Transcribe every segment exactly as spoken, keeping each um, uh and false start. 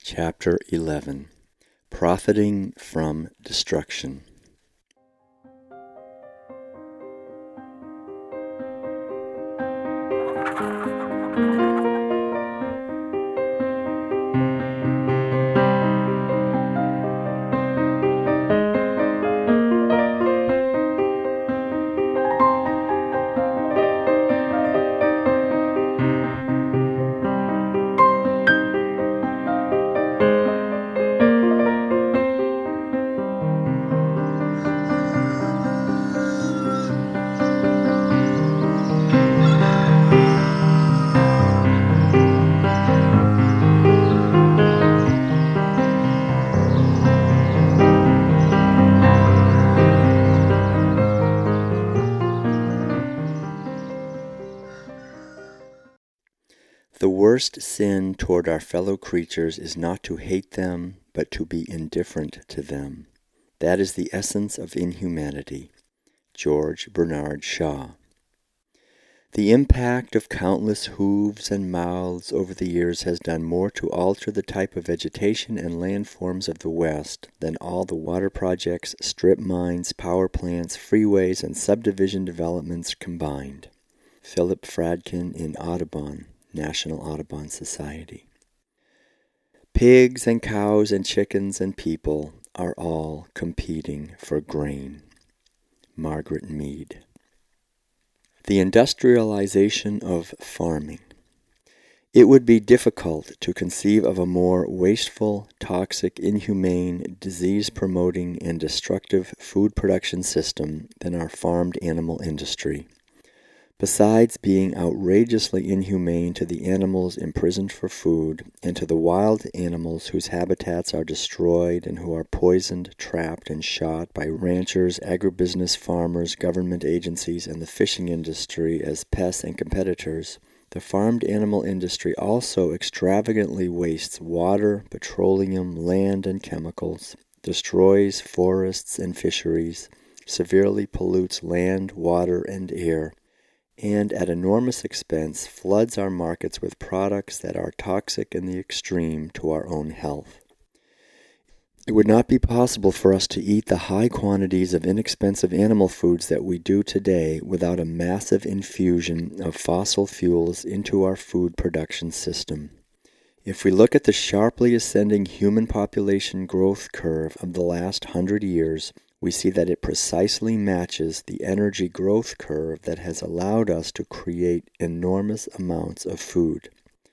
Chapter eleven. Profiting from Destruction. The worst sin toward our fellow creatures is not to hate them, but to be indifferent to them. That is the essence of inhumanity. George Bernard Shaw. The impact of countless hooves and mouths over the years has done more to alter the type of vegetation and landforms of the West than all the water projects, strip mines, power plants, freeways, and subdivision developments combined. Philip Fradkin in Audubon, National Audubon Society. Pigs and cows and chickens and people are all competing for grain. Margaret Mead. The industrialization of farming. It would be difficult to conceive of a more wasteful, toxic, inhumane, disease-promoting, and destructive food production system than our farmed animal industry. Besides being outrageously inhumane to the animals imprisoned for food, and to the wild animals whose habitats are destroyed and who are poisoned, trapped, and shot by ranchers, agribusiness farmers, government agencies, and the fishing industry as pests and competitors, the farmed animal industry also extravagantly wastes water, petroleum, land, and chemicals, destroys forests and fisheries, severely pollutes land, water, and air, and at enormous expense floods our markets with products that are toxic in the extreme to our own health. It would not be possible for us to eat the high quantities of inexpensive animal foods that we do today without a massive infusion of fossil fuels into our food production system. If we look at the sharply ascending human population growth curve of the last hundred years, we see that it precisely matches the energy growth curve that has allowed us to create enormous amounts of food.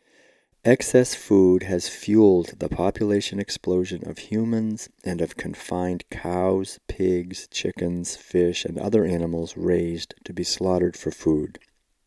Excess food has fueled the population explosion of humans and of confined cows, pigs, chickens, fish, and other animals raised to be slaughtered for food.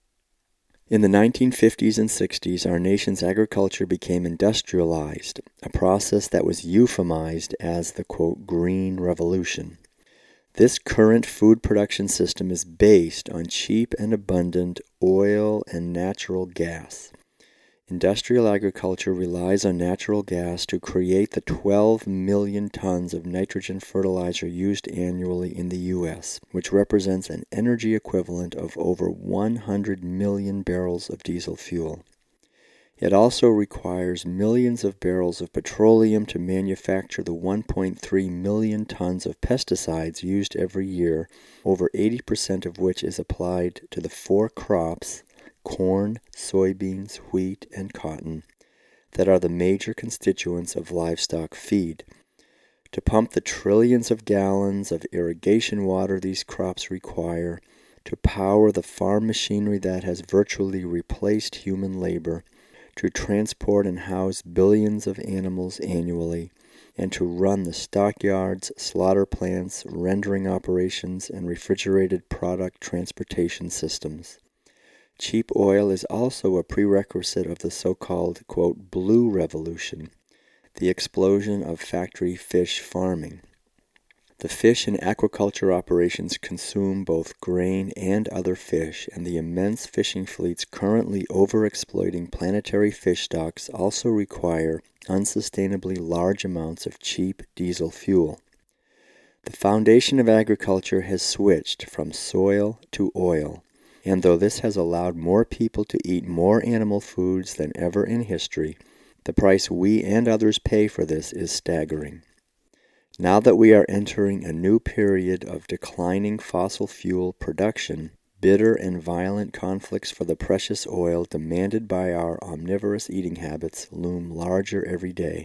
In the nineteen fifties and sixties, our nation's agriculture became industrialized, a process that was euphemized as the, quote, Green Revolution. This current food production system is based on cheap and abundant oil and natural gas. Industrial agriculture relies on natural gas to create the twelve million tons of nitrogen fertilizer used annually in the U S, which represents an energy equivalent of over one hundred million barrels of diesel fuel. It also requires millions of barrels of petroleum to manufacture the one point three million tons of pesticides used every year, over eighty percent of which is applied to the four crops, corn, soybeans, wheat, and cotton, that are the major constituents of livestock feed. To pump the trillions of gallons of irrigation water these crops require, to power the farm machinery that has virtually replaced human labor, to transport and house billions of animals annually, and to run the stockyards, slaughter plants, rendering operations, and refrigerated product transportation systems. Cheap oil is also a prerequisite of the so-called, quote, Blue Revolution, the explosion of factory fish farming. The fish and aquaculture operations consume both grain and other fish, and the immense fishing fleets currently overexploiting planetary fish stocks also require unsustainably large amounts of cheap diesel fuel. The foundation of agriculture has switched from soil to oil, and though this has allowed more people to eat more animal foods than ever in history, The price we and others pay for this is staggering. Now that we are entering a new period of declining fossil fuel production, bitter and violent conflicts for the precious oil demanded by our omnivorous eating habits loom larger every day.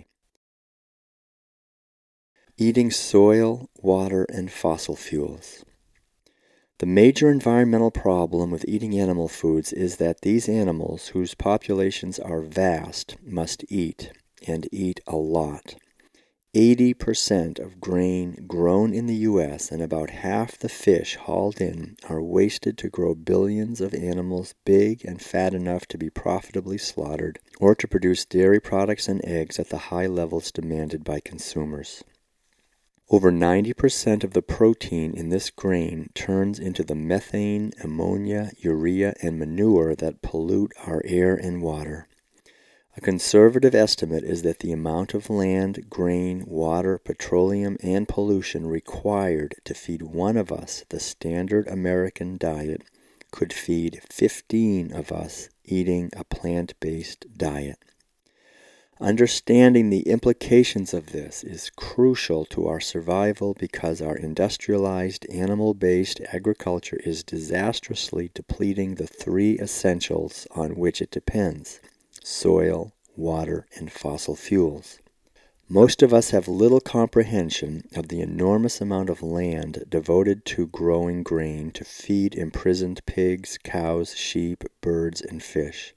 Eating soil, water, and fossil fuels. The major environmental problem with eating animal foods is that these animals, whose populations are vast, must eat, and eat a lot. eighty percent of grain grown in the U S and about half the fish hauled in are wasted to grow billions of animals big and fat enough to be profitably slaughtered or to produce dairy products and eggs at the high levels demanded by consumers. Over ninety percent of the protein in this grain turns into the methane, ammonia, urea, and manure that pollute our air and water. A conservative estimate is that the amount of land, grain, water, petroleum, and pollution required to feed one of us the standard American diet could feed fifteen of us eating a plant-based diet. Understanding the implications of this is crucial to our survival because our industrialized, animal-based agriculture is disastrously depleting the three essentials on which it depends: soil, water, and fossil fuels. Most of us have little comprehension of the enormous amount of land devoted to growing grain to feed imprisoned pigs, cows, sheep, birds, and fish.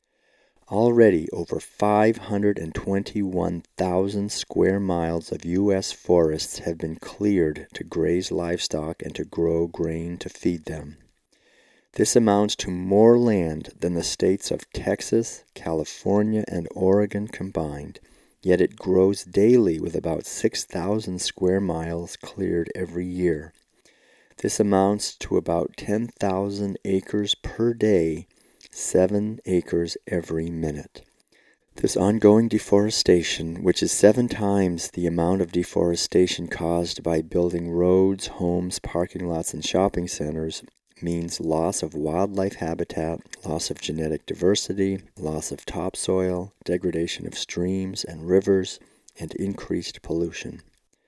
Already over five hundred twenty-one thousand square miles of U S forests have been cleared to graze livestock and to grow grain to feed them. This amounts to more land than the states of Texas, California, and Oregon combined, yet it grows daily with about six thousand square miles cleared every year. This amounts to about ten thousand acres per day, seven acres every minute. This ongoing deforestation, which is seven times the amount of deforestation caused by building roads, homes, parking lots, and shopping centers, means loss of wildlife habitat, loss of genetic diversity, loss of topsoil, degradation of streams and rivers, and increased pollution.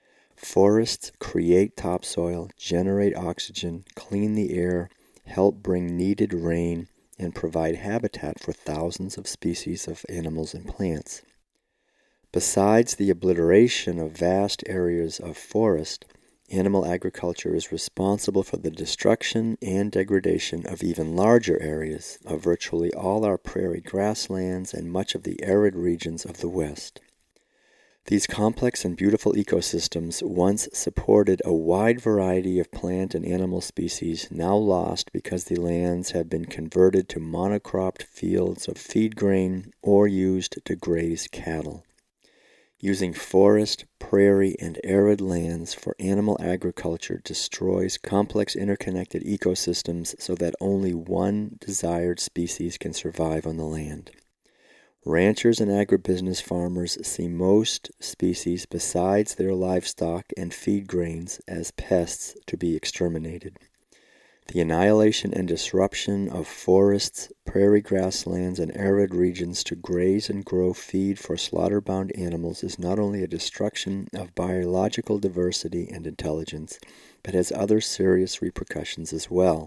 Forests create topsoil, generate oxygen, clean the air, help bring needed rain, and provide habitat for thousands of species of animals and plants. Besides the obliteration of vast areas of forest, animal agriculture is responsible for the destruction and degradation of even larger areas of virtually all our prairie grasslands and much of the arid regions of the West. These complex and beautiful ecosystems once supported a wide variety of plant and animal species now lost because the lands have been converted to monocropped fields of feed grain or used to graze cattle. Using forest, prairie, and arid lands for animal agriculture destroys complex interconnected ecosystems so that only one desired species can survive on the land. Ranchers and agribusiness farmers see most species besides their livestock and feed grains as pests to be exterminated. The annihilation and disruption of forests, prairie grasslands, and arid regions to graze and grow feed for slaughter-bound animals is not only a destruction of biological diversity and intelligence, but has other serious repercussions as well.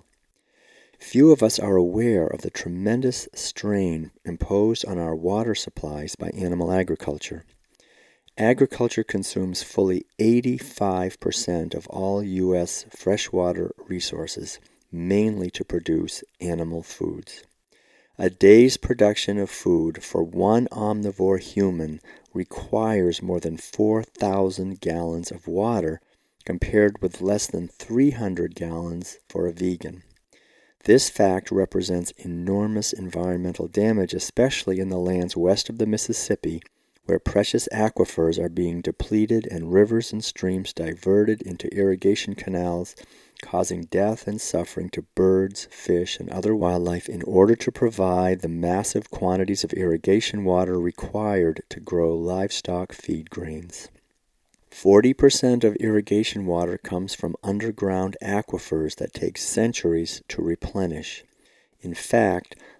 Few of us are aware of the tremendous strain imposed on our water supplies by animal agriculture. Agriculture consumes fully eighty-five percent of all U S freshwater resources, mainly to produce animal foods. A day's production of food for one omnivore human requires more than four thousand gallons of water, compared with less than three hundred gallons for a vegan. This fact represents enormous environmental damage, especially in the lands west of the Mississippi, where precious aquifers are being depleted and rivers and streams diverted into irrigation canals, causing death and suffering to birds, fish, and other wildlife in order to provide the massive quantities of irrigation water required to grow livestock feed grains. forty percent of irrigation water comes from underground aquifers that take centuries to replenish. In fact,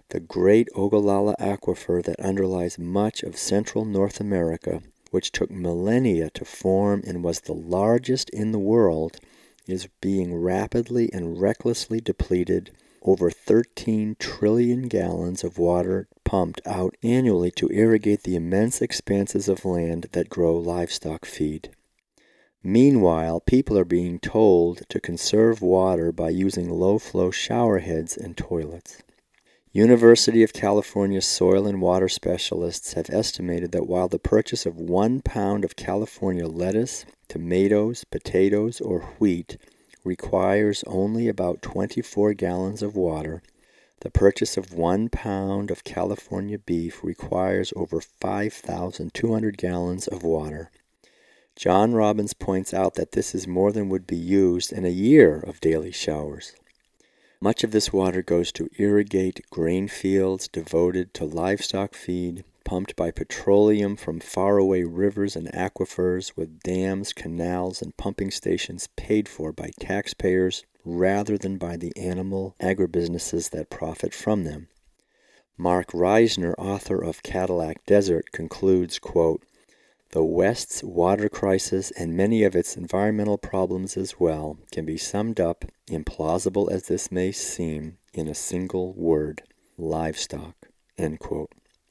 the great Ogallala Aquifer that underlies much of central North America, which took millennia to form and was the largest in the world, is being rapidly and recklessly depleted. Over thirteen trillion gallons of water pumped out annually to irrigate the immense expanses of land that grow livestock feed. Meanwhile, people are being told to conserve water by using low-flow shower heads and toilets. University of California soil and water specialists have estimated that while the purchase of one pound of California lettuce, tomatoes, potatoes, or wheat requires only about twenty-four gallons of water, the purchase of one pound of California beef requires over five thousand two hundred gallons of water. John Robbins points out that this is more than would be used in a year of daily showers. Much of this water goes to irrigate grain fields devoted to livestock feed, pumped by petroleum from faraway rivers and aquifers, with dams, canals, and pumping stations paid for by taxpayers rather than by the animal agribusinesses that profit from them. Mark Reisner, author of Cadillac Desert, concludes, quote, "The West's water crisis and many of its environmental problems as well can be summed up, implausible as this may seem, in a single word: livestock." End quote.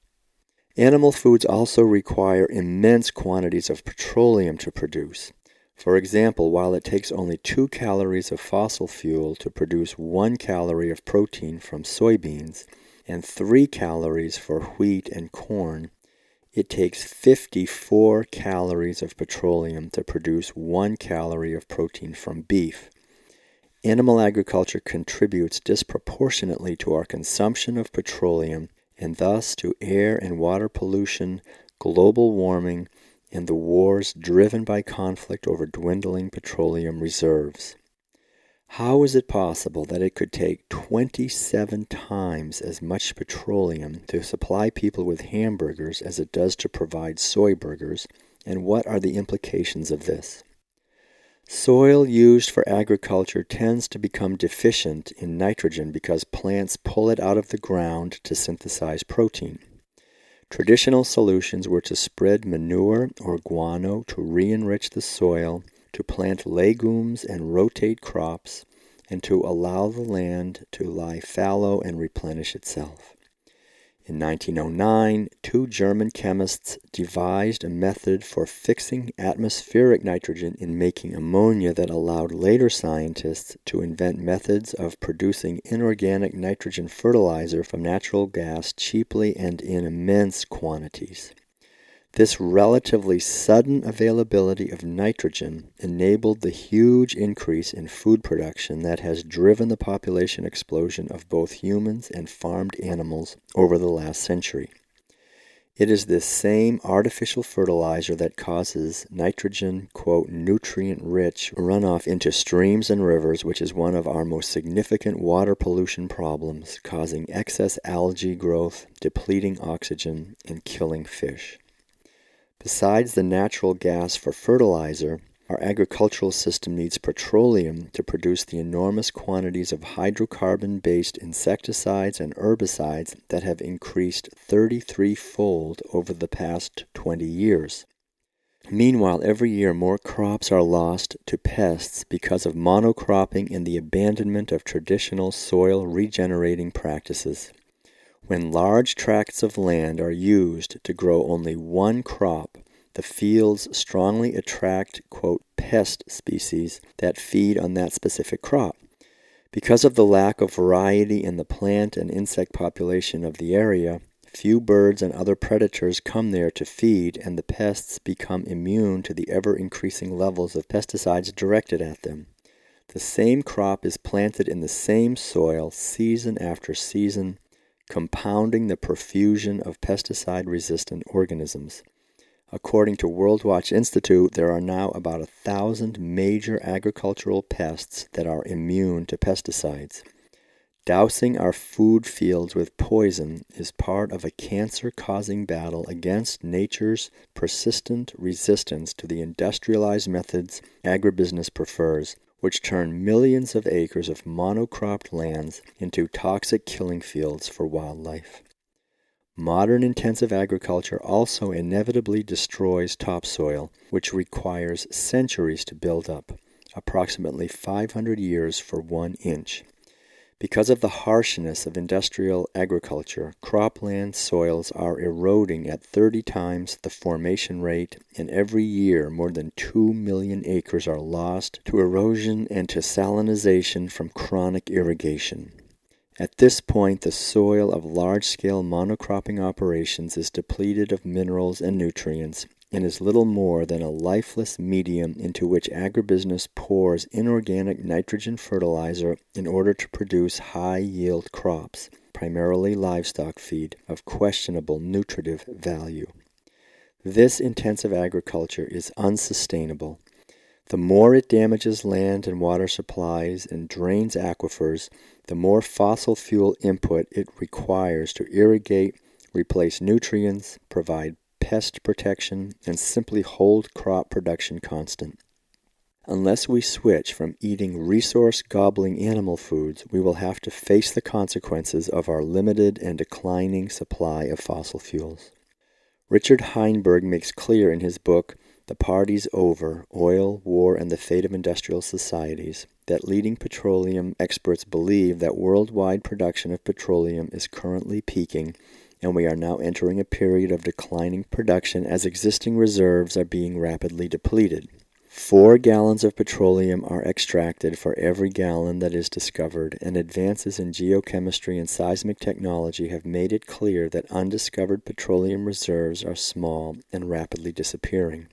Animal foods also require immense quantities of petroleum to produce. For example, while it takes only two calories of fossil fuel to produce one calorie of protein from soybeans and three calories for wheat and corn, it takes fifty-four calories of petroleum to produce one calorie of protein from beef. Animal agriculture contributes disproportionately to our consumption of petroleum and thus to air and water pollution, global warming, and the wars driven by conflict over dwindling petroleum reserves. How is it possible that it could take twenty-seven times as much petroleum to supply people with hamburgers as it does to provide soy burgers, and what are the implications of this? Soil used for agriculture tends to become deficient in nitrogen because plants pull it out of the ground to synthesize protein. Traditional solutions were to spread manure or guano to re-enrich the soil, to plant legumes and rotate crops, and to allow the land to lie fallow and replenish itself. In nineteen oh nine, two German chemists devised a method for fixing atmospheric nitrogen in making ammonia that allowed later scientists to invent methods of producing inorganic nitrogen fertilizer from natural gas cheaply and in immense quantities. This relatively sudden availability of nitrogen enabled the huge increase in food production that has driven the population explosion of both humans and farmed animals over the last century. It is this same artificial fertilizer that causes nitrogen, quote, nutrient-rich runoff into streams and rivers, which is one of our most significant water pollution problems, causing excess algae growth, depleting oxygen, and killing fish. Besides the natural gas for fertilizer, our agricultural system needs petroleum to produce the enormous quantities of hydrocarbon-based insecticides and herbicides that have increased thirty-three-fold over the past twenty years. Meanwhile, every year more crops are lost to pests because of monocropping and the abandonment of traditional soil regenerating practices. When large tracts of land are used to grow only one crop, the fields strongly attract, quote, pest species that feed on that specific crop. Because of the lack of variety in the plant and insect population of the area, few birds and other predators come there to feed, and the pests become immune to the ever-increasing levels of pesticides directed at them. The same crop is planted in the same soil season after season, compounding the profusion of pesticide-resistant organisms. According to World Watch Institute, there are now about a thousand major agricultural pests that are immune to pesticides. Dousing our food fields with poison is part of a cancer-causing battle against nature's persistent resistance to the industrialized methods agribusiness prefers, which turn millions of acres of monocropped lands into toxic killing fields for wildlife. Modern intensive agriculture also inevitably destroys topsoil, which requires centuries to build up, approximately five hundred years for one inch. Because of the harshness of industrial agriculture, cropland soils are eroding at thirty times the formation rate, and every year more than two million acres are lost to erosion and to salinization from chronic irrigation. At this point, the soil of large-scale monocropping operations is depleted of minerals and nutrients, and is little more than a lifeless medium into which agribusiness pours inorganic nitrogen fertilizer in order to produce high-yield crops, primarily livestock feed, of questionable nutritive value. This intensive agriculture is unsustainable. The more it damages land and water supplies and drains aquifers, the more fossil fuel input it requires to irrigate, replace nutrients, provide pest protection, and simply hold crop production constant. Unless we switch from eating resource-gobbling animal foods, we will have to face the consequences of our limited and declining supply of fossil fuels. Richard Heinberg makes clear in his book, The Party's Over, Oil, War, and the Fate of Industrial Societies, that leading petroleum experts believe that worldwide production of petroleum is currently peaking, and we are now entering a period of declining production as existing reserves are being rapidly depleted. Four gallons of petroleum are extracted for every gallon that is discovered, and advances in geochemistry and seismic technology have made it clear that undiscovered petroleum reserves are small and rapidly disappearing.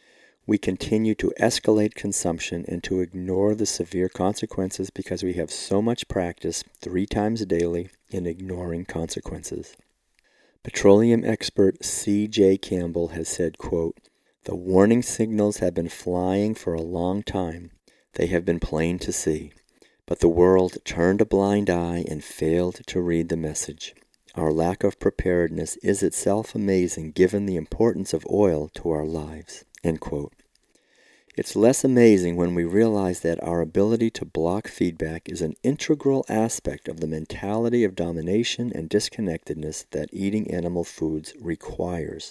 We continue to escalate consumption and to ignore the severe consequences because we have so much practice three times daily in ignoring consequences. Petroleum expert C J Campbell has said, quote, "The warning signals have been flying for a long time. They have been plain to see. But the world turned a blind eye and failed to read the message. Our lack of preparedness is itself amazing given the importance of oil to our lives." End quote. It's less amazing when we realize that our ability to block feedback is an integral aspect of the mentality of domination and disconnectedness that eating animal foods requires.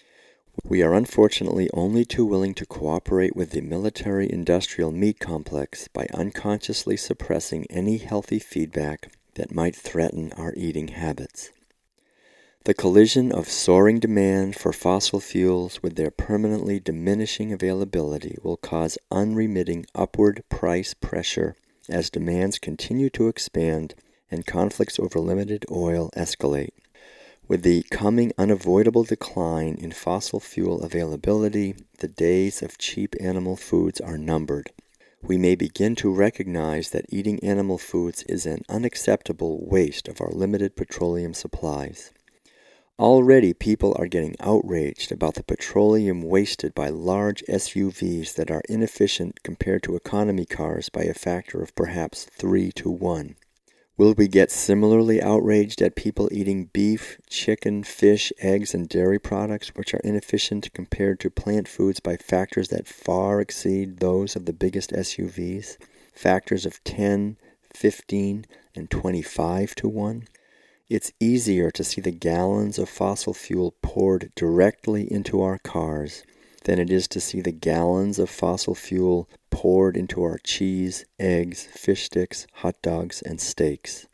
We are unfortunately only too willing to cooperate with the military-industrial meat complex by unconsciously suppressing any healthy feedback that might threaten our eating habits. The collision of soaring demand for fossil fuels with their permanently diminishing availability will cause unremitting upward price pressure as demands continue to expand and conflicts over limited oil escalate. With the coming unavoidable decline in fossil fuel availability, the days of cheap animal foods are numbered. We may begin to recognize that eating animal foods is an unacceptable waste of our limited petroleum supplies. Already people are getting outraged about the petroleum wasted by large S U Vs that are inefficient compared to economy cars by a factor of perhaps three to one. Will we get similarly outraged at people eating beef, chicken, fish, eggs, and dairy products which are inefficient compared to plant foods by factors that far exceed those of the biggest S U Vs, factors of ten, fifteen, and twenty-five to one? It's easier to see the gallons of fossil fuel poured directly into our cars than it is to see the gallons of fossil fuel poured into our cheese, eggs, fish sticks, hot dogs, and steaks.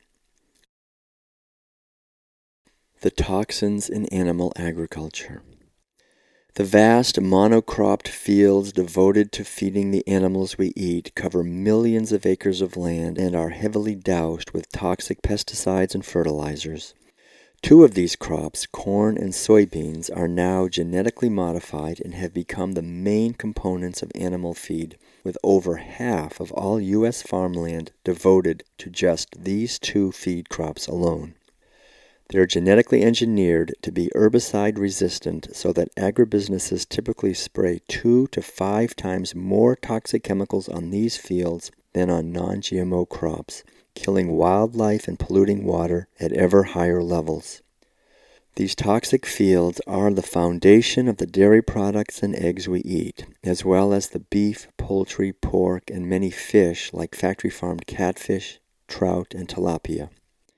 The toxins in animal agriculture. The vast monocropped fields devoted to feeding the animals we eat cover millions of acres of land and are heavily doused with toxic pesticides and fertilizers. Two of these crops, corn and soybeans, are now genetically modified and have become the main components of animal feed, with over half of all U S farmland devoted to just these two feed crops alone. They're genetically engineered to be herbicide resistant so that agribusinesses typically spray two to five times more toxic chemicals on these fields than on non-G M O crops, killing wildlife and polluting water at ever higher levels. These toxic fields are the foundation of the dairy products and eggs we eat, as well as the beef, poultry, pork, and many fish like factory-farmed catfish, trout, and tilapia.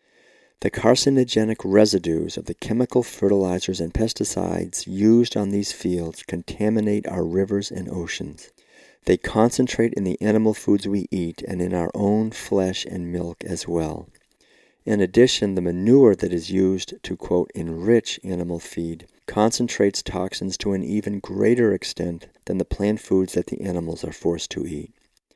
The carcinogenic residues of the chemical fertilizers and pesticides used on these fields contaminate our rivers and oceans. They concentrate in the animal foods we eat and in our own flesh and milk as well. In addition, the manure that is used to, quote, enrich animal feed concentrates toxins to an even greater extent than the plant foods that the animals are forced to eat.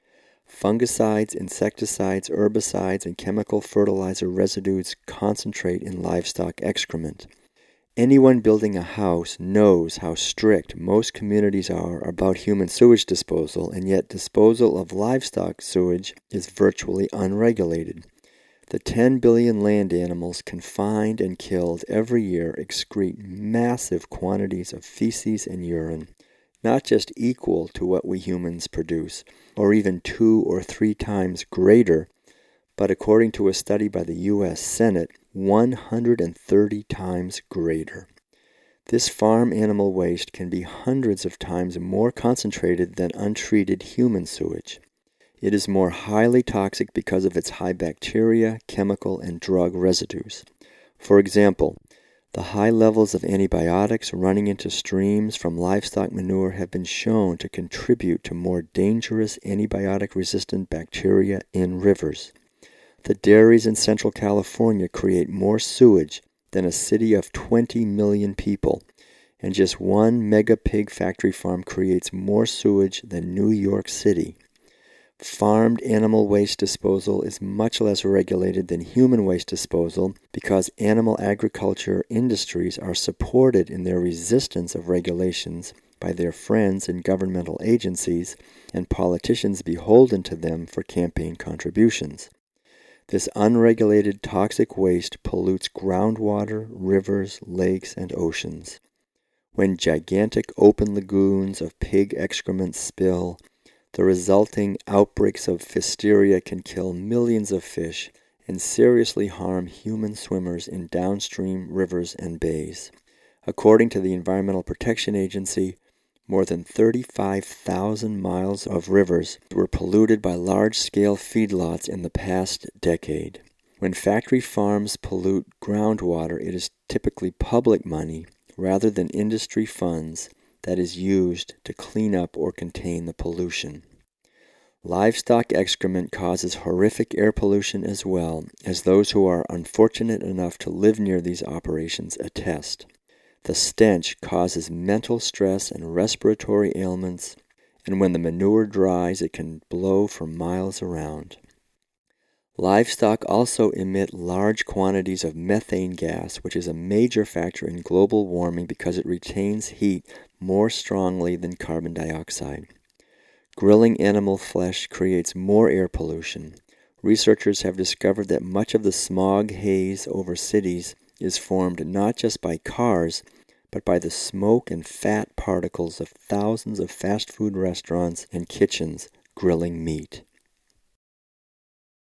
Fungicides, insecticides, herbicides, and chemical fertilizer residues concentrate in livestock excrement. Anyone building a house knows how strict most communities are about human sewage disposal, and yet disposal of livestock sewage is virtually unregulated. The ten billion land animals confined and killed every year excrete massive quantities of feces and urine, not just equal to what we humans produce, or even two or three times greater, but according to a study by the U S Senate, one hundred thirty times greater. This farm animal waste can be hundreds of times more concentrated than untreated human sewage. It is more highly toxic because of its high bacteria, chemical, and drug residues. For example, the high levels of antibiotics running into streams from livestock manure have been shown to contribute to more dangerous antibiotic-resistant bacteria in rivers. The dairies in Central California create more sewage than a city of twenty million people, and just one mega pig factory farm creates more sewage than New York City. Farmed animal waste disposal is much less regulated than human waste disposal because animal agriculture industries are supported in their resistance of regulations by their friends in governmental agencies and politicians beholden to them for campaign contributions. This unregulated toxic waste pollutes groundwater, rivers, lakes, and oceans. When gigantic open lagoons of pig excrement spill, the resulting outbreaks of Pfiesteria can kill millions of fish and seriously harm human swimmers in downstream rivers and bays. According to the Environmental Protection Agency, more than thirty-five thousand miles of rivers were polluted by large-scale feedlots in the past decade. When factory farms pollute groundwater, it is typically public money rather than industry funds that is used to clean up or contain the pollution. Livestock excrement causes horrific air pollution as well, as those who are unfortunate enough to live near these operations attest. The stench causes mental stress and respiratory ailments, and when the manure dries, it can blow for miles around. Livestock also emit large quantities of methane gas, which is a major factor in global warming because it retains heat more strongly than carbon dioxide. Grilling animal flesh creates more air pollution. Researchers have discovered that much of the smog haze over cities is formed not just by cars, but by the smoke and fat particles of thousands of fast food restaurants and kitchens grilling meat.